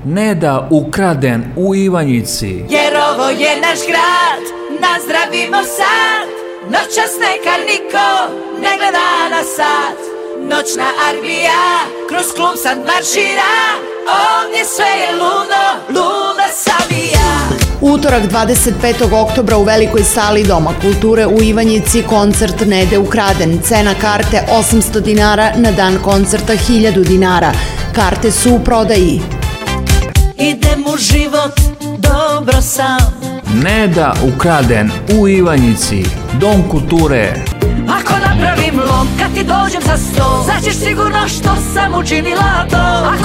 Neda ukraden u Ivanjici. Jer ovo je naš grad, nazdravimo sad. Noćas neka niko ne gleda na sat. Noćna armija kroz klub sad maršira. Ovdje sve je ludo, luda savija. Utorak 25. oktobra u velikoj sali Doma kulture u Ivanjici koncert Nede ukraden. Cena karte 800 dinara, na dan koncerta 1000 dinara. Karte su u prodaji. Idem u život, dobro sam. Neda ukraden u Ivanjici, Dom kulture. Ako napravim lom, kad ti dođem za sto, znaćeš sigurno što sam učinila to. Ako